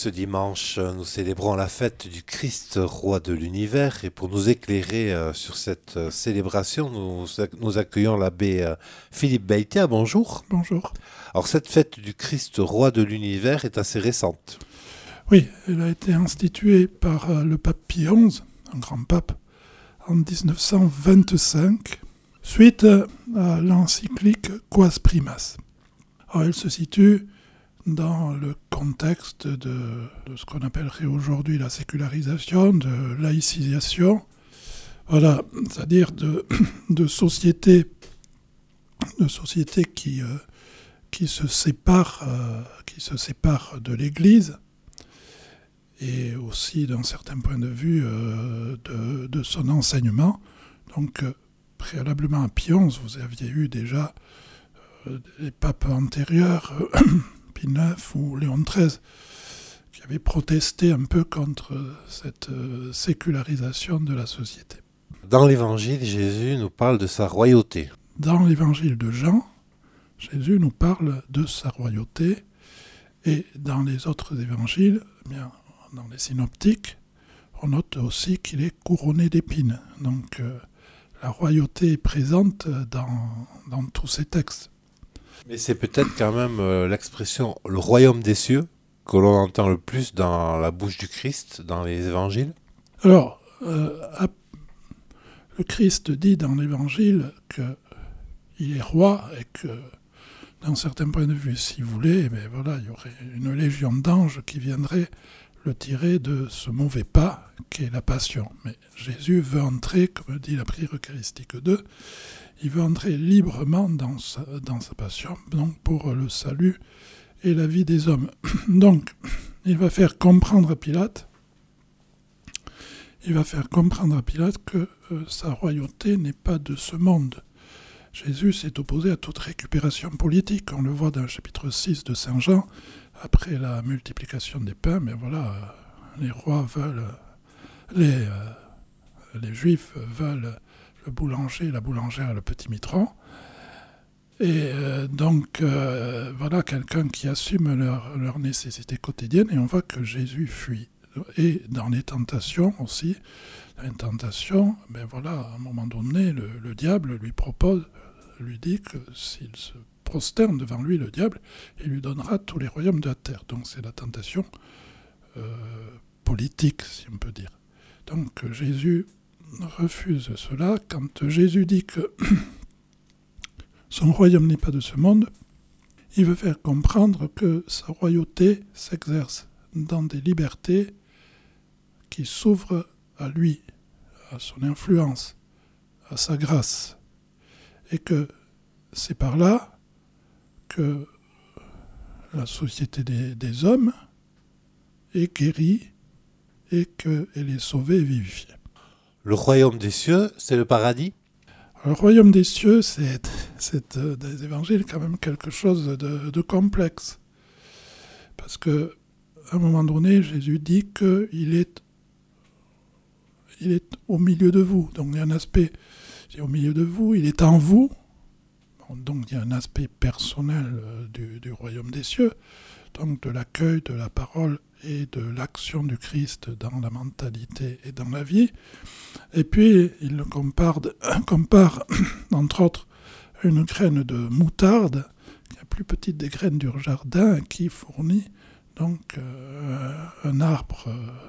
Ce dimanche, nous célébrons la fête du Christ, roi de l'univers, et pour nous éclairer sur cette célébration, nous accueillons l'abbé Philippe Beitia. Bonjour. Bonjour. Alors cette fête du Christ, roi de l'univers, est assez récente. Oui, elle a été instituée par le pape Pie XI, un grand pape, en 1925, suite à l'encyclique Quas Primas. Alors, elle se situe dans le contexte de ce qu'on appellerait aujourd'hui la sécularisation, de laïcisation, voilà, c'est-à-dire de sociétés qui se séparent de l'Église, et aussi d'un certain point de vue de son enseignement. Donc, préalablement à Pie XI, vous aviez eu déjà les papes antérieurs, Pie IX ou Léon XIII, qui avaient protesté un peu contre cette sécularisation de la société. Dans l'Évangile, Jésus nous parle de sa royauté. Dans l'Évangile de Jean, Jésus nous parle de sa royauté, et dans les autres évangiles, bien, dans les synoptiques, on note aussi qu'il est couronné d'épines. Donc la royauté est présente dans tous ces textes. Mais c'est peut-être quand même l'expression « le royaume des cieux » que l'on entend le plus dans la bouche du Christ, dans les évangiles. Alors, le Christ dit dans l'évangile qu'il est roi et que, d'un certain point de vue, s'il voulait, voilà, il y aurait une légion d'anges qui viendraient le tirer de ce mauvais pas qu'est la passion. Mais Jésus veut entrer, comme dit la prière eucharistique 2, il veut entrer librement dans sa passion, donc pour le salut et la vie des hommes. Donc, il va faire comprendre à Pilate que sa royauté n'est pas de ce monde. Jésus s'est opposé à toute récupération politique. On le voit dans le chapitre 6 de Saint Jean, après la multiplication des pains, mais voilà, les rois veulent, les juifs veulent le boulanger, la boulangère et le petit mitron. Et donc, voilà quelqu'un qui assume leur nécessité quotidienne, et on voit que Jésus fuit. Et dans les tentations aussi, voilà, à un moment donné, le diable lui dit que s'il se prosterne devant lui, le diable, il lui donnera tous les royaumes de la terre. Donc c'est la tentation politique, si on peut dire. Donc Jésus refuse cela. Quand Jésus dit que son royaume n'est pas de ce monde, il veut faire comprendre que sa royauté s'exerce dans des libertés qui s'ouvrent à lui, à son influence, à sa grâce. Et que c'est par là que la société des hommes est guérie et qu'elle est sauvée et vivifiée. Le royaume des cieux, c'est le paradis ? Le royaume des cieux, c'est des évangiles quand même quelque chose de complexe. Parce qu'à un moment donné, Jésus dit qu'il est au milieu de vous. Donc il y a un aspect, au milieu de vous, il est en vous. Donc il y a un aspect personnel du royaume des cieux, donc de l'accueil de la parole et de l'action du Christ dans la mentalité et dans la vie. Et puis il le compare entre autres à une graine de moutarde, qui est plus petite des graines du jardin, qui fournit donc un arbre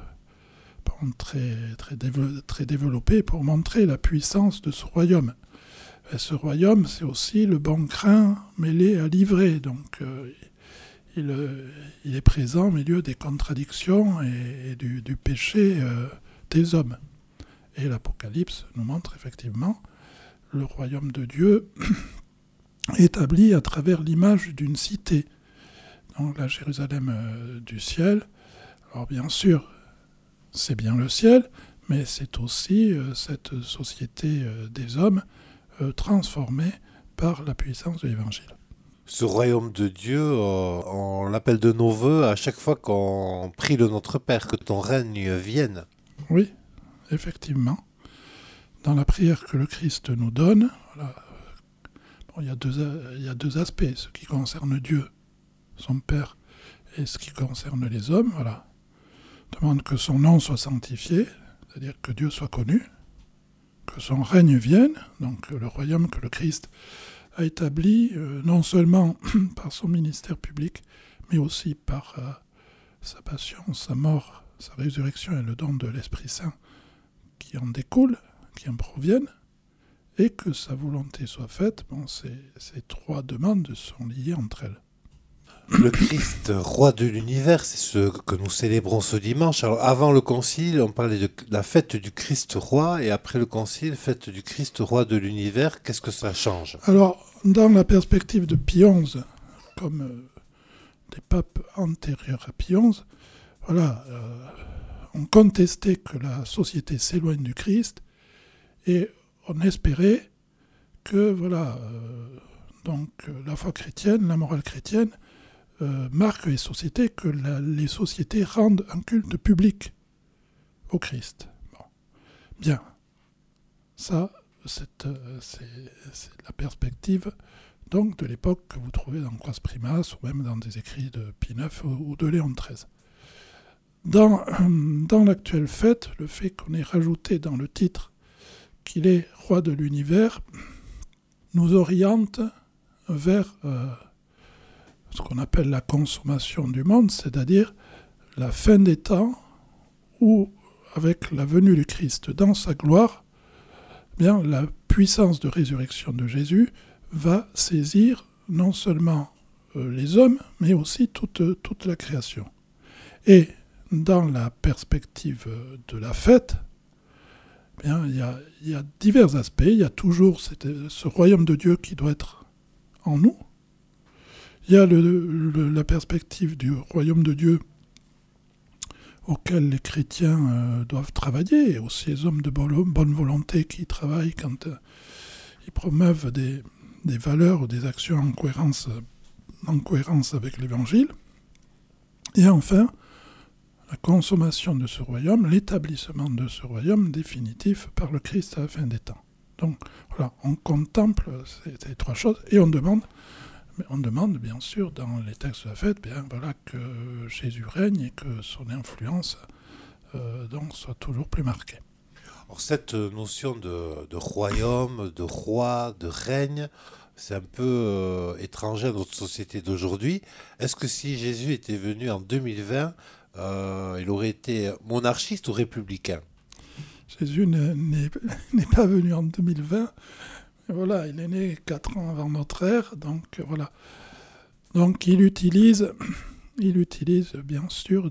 très développé pour montrer la puissance de ce royaume. Et ce royaume, c'est aussi le bon grain mêlé à l'ivraie. Donc, il est présent au milieu des contradictions et du péché des hommes. Et l'Apocalypse nous montre effectivement le royaume de Dieu établi à travers l'image d'une cité. Donc, la Jérusalem du ciel. Alors, bien sûr, c'est bien le ciel, mais c'est aussi cette société des hommes transformé par la puissance de l'Évangile. Ce royaume de Dieu, on l'appelle de nos voeux à chaque fois qu'on prie le Notre Père, que ton règne vienne. Oui, effectivement. Dans la prière que le Christ nous donne, voilà, il y a deux aspects, ce qui concerne Dieu, son Père, Et ce qui concerne les hommes, voilà, demande que son nom soit sanctifié, c'est-à-dire que Dieu soit connu, que son règne vienne, donc le royaume que le Christ a établi, non seulement par son ministère public, mais aussi par sa passion, sa mort, sa résurrection et le don de l'Esprit Saint qui en découlent, qui en proviennent, et que sa volonté soit faite. Bon, ces trois demandes sont liées entre elles. Le Christ, roi de l'univers, c'est ce que nous célébrons ce dimanche. Alors, avant le concile, on parlait de la fête du Christ roi, et après le concile, fête du Christ roi de l'univers. Qu'est-ce que ça change? Alors, dans la perspective de Pie XI, comme des papes antérieurs à Pie XI, voilà, on contestait que la société s'éloigne du Christ, et on espérait que, voilà, donc la foi chrétienne, la morale chrétienne, marque les sociétés, que les sociétés rendent un culte public au Christ. Bon. Bien. Ça, c'est la perspective donc, de l'époque que vous trouvez dans Quas Primas ou même dans des écrits de Pie IX ou de Léon XIII. Dans l'actuelle fête, le fait qu'on ait rajouté dans le titre qu'il est roi de l'univers nous oriente vers ce qu'on appelle la consommation du monde, c'est-à-dire la fin des temps où, avec la venue du Christ dans sa gloire, bien, la puissance de résurrection de Jésus va saisir non seulement les hommes, mais aussi toute la création. Et dans la perspective de la fête, bien, il y a divers aspects. Il y a toujours ce royaume de Dieu qui doit être en nous. Il y a la perspective du royaume de Dieu auquel les chrétiens doivent travailler, et aussi les hommes de bonne volonté qui travaillent quand ils promeuvent des valeurs ou des actions en cohérence avec l'Évangile. Et enfin, la consommation de ce royaume, l'établissement de ce royaume définitif par le Christ à la fin des temps. Donc voilà, on contemple ces trois choses et on demande bien sûr dans les textes de la fête, bien voilà, que Jésus règne et que son influence donc soit toujours plus marquée. Alors, cette notion de royaume, de roi, de règne, c'est un peu étranger à notre société d'aujourd'hui. Est-ce que si Jésus était venu en 2020, il aurait été monarchiste ou républicain? Jésus n'est pas venu en 2020. Voilà, il est né 4 ans avant notre ère, donc voilà. Donc il utilise bien sûr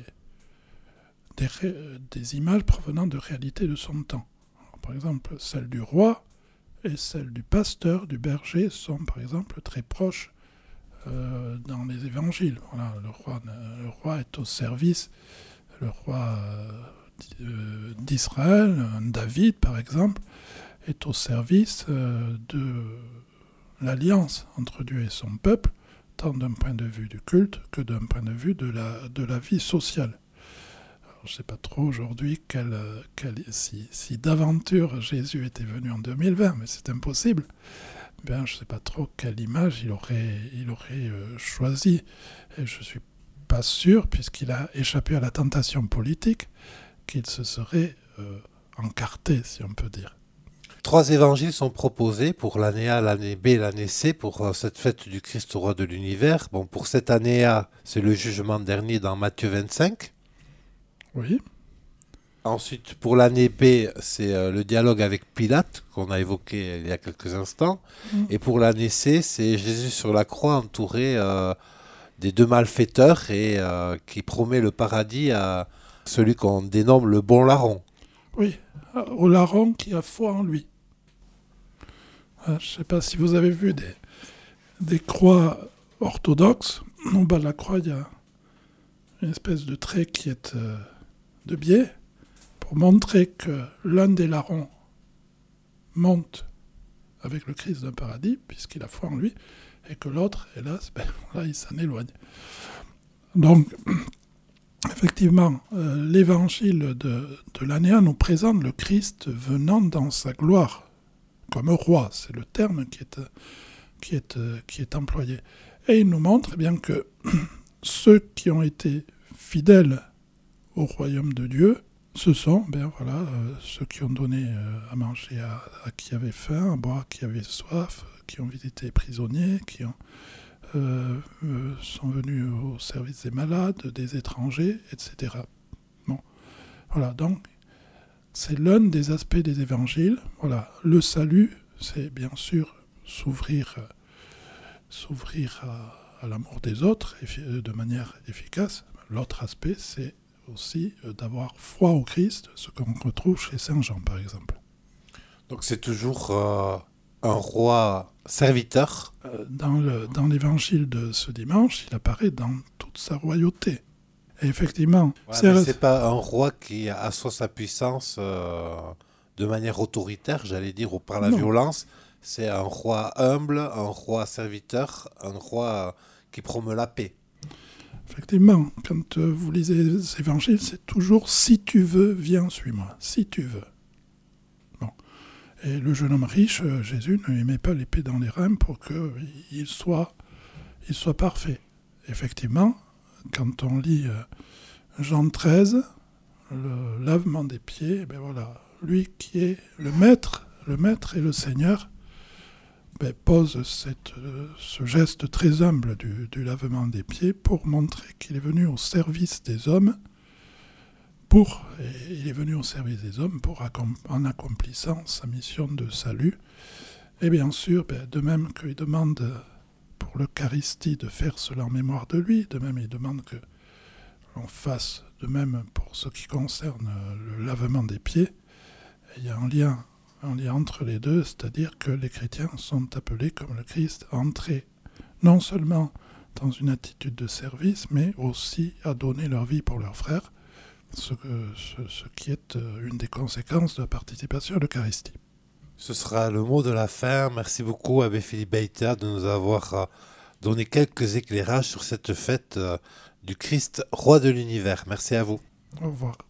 des images provenant de réalités de son temps. Alors, par exemple, celle du roi et celle du pasteur, du berger, sont par exemple très proches dans les évangiles. Voilà, le roi est au service, le roi d'Israël, David par exemple, est au service de l'alliance entre Dieu et son peuple, tant d'un point de vue du culte que d'un point de vue de la vie sociale. Alors, je ne sais pas trop aujourd'hui si d'aventure Jésus était venu en 2020, mais c'est impossible. Bien, je ne sais pas trop quelle image il aurait choisi. Et je ne suis pas sûr, puisqu'il a échappé à la tentation politique, qu'il se serait encarté, si on peut dire. 3 évangiles sont proposés pour l'année A, l'année B, l'année C, pour cette fête du Christ roi de l'univers. Bon, pour cette année A, c'est le jugement dernier dans Matthieu 25. Oui. Ensuite, pour l'année B, c'est le dialogue avec Pilate, qu'on a évoqué il y a quelques instants. Et pour l'année C, c'est Jésus sur la croix entouré des 2 malfaiteurs et qui promet le paradis à celui qu'on dénomme le bon larron. Oui, au larron qui a foi en lui. Je ne sais pas si vous avez vu des croix orthodoxes. Au bas de la croix, il y a une espèce de trait qui est de biais pour montrer que l'un des larrons monte avec le Christ d'un paradis, puisqu'il a foi en lui, et que l'autre, hélas, là, il s'en éloigne. Donc, effectivement, l'évangile de l'année 1 nous présente le Christ venant dans sa gloire, comme roi, c'est le terme qui est employé. Et il nous montre bien que ceux qui ont été fidèles au royaume de Dieu, ce sont ceux qui ont donné à manger à qui avait faim, à boire à qui avait soif, qui ont visité prisonniers, qui sont venus au service des malades, des étrangers, etc. Bon, voilà, donc c'est l'un des aspects des évangiles. Voilà, le salut, c'est bien sûr s'ouvrir à l'amour des autres de manière efficace. L'autre aspect, c'est aussi d'avoir foi au Christ, ce qu'on retrouve chez Saint Jean, par exemple. Donc c'est toujours un roi serviteur. Dans l'évangile de ce dimanche, il apparaît dans toute sa royauté. Et effectivement, c'est pas un roi qui assoit sa puissance de manière autoritaire, j'allais dire, ou par la violence. C'est un roi humble, un roi serviteur, un roi qui promeut la paix. Effectivement, quand vous lisez les évangiles, c'est toujours « si tu veux, viens, suis-moi ». Si tu veux. Bon. Et le jeune homme riche, Jésus, ne lui met pas l'épée dans les reins pour qu'il soit parfait. Effectivement, quand on lit Jean 13, le lavement des pieds, lui qui est le maître et le Seigneur, pose ce geste très humble du lavement des pieds pour montrer qu'il est venu au service des hommes, en accomplissant sa mission de salut. Et bien sûr, de même qu'il demande pour l'Eucharistie de faire cela en mémoire de lui, de même il demande que l'on fasse de même pour ce qui concerne le lavement des pieds. Il y a un lien entre les deux, c'est-à-dire que les chrétiens sont appelés, comme le Christ, à entrer non seulement dans une attitude de service, mais aussi à donner leur vie pour leurs frères, ce qui est une des conséquences de la participation à l'Eucharistie. Ce sera le mot de la fin. Merci beaucoup, Abbé Philippe Beiter, de nous avoir donné quelques éclairages sur cette fête du Christ, roi de l'univers. Merci à vous. Au revoir.